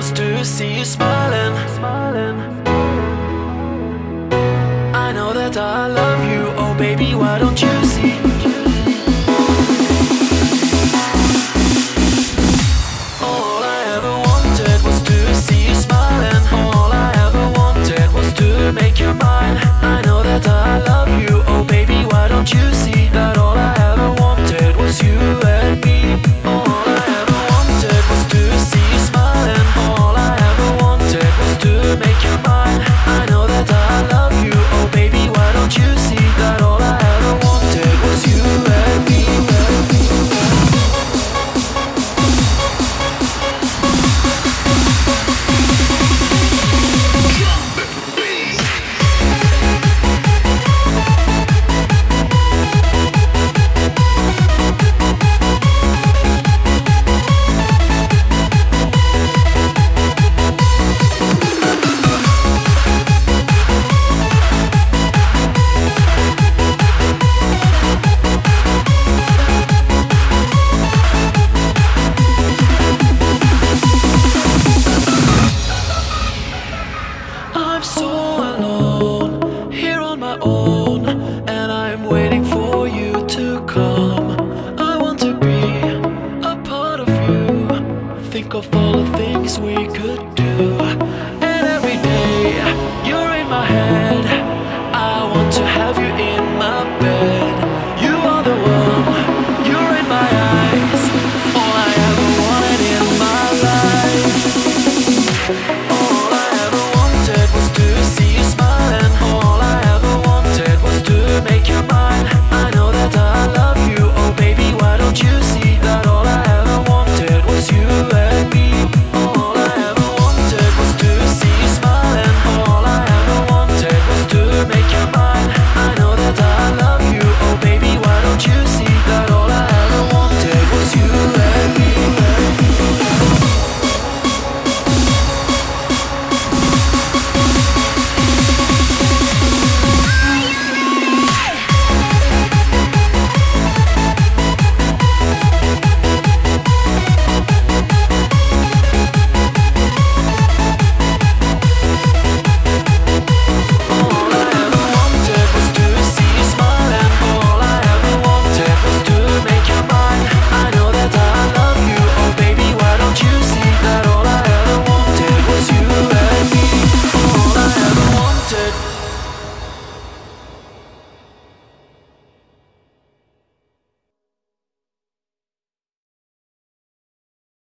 was to see you smiling. I know that I love you, oh baby, why don't you see? All I ever wanted was to see you smiling. All I ever wanted was to make you mine. I know that I love you, oh baby, why don't you see that all I ever wanted was you and me? All I ever wanted was to see you smiling. All I ever wanted was to make you mine. I know that I love you, oh baby, why don't you see that all I ever wanted was you and me? I'm so alone, here on my own, and I'm waiting for you to come. I want to be a part of you. Think of all the things we could do.